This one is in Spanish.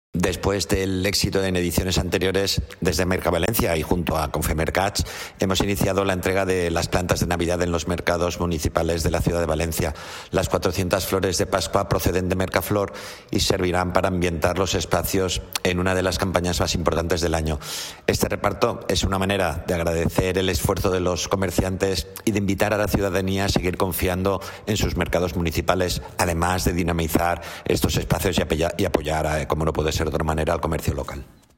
Después del éxito en ediciones anteriores, desde Mercavalencia y junto a Confemercats, hemos iniciado la entrega de las plantas de Navidad en los mercados municipales de la ciudad de Valencia. Las 400 flores de Pascua proceden de Mercaflor y servirán para ambientar los espacios en una de las campañas más importantes del año. Este reparto es una manera de agradecer el esfuerzo de los comerciantes y de invitar a la ciudadanía a seguir confiando en sus mercados municipales, además de dinamizar estos espacios y apoyar, como no puede ser de otra manera, al comercio local.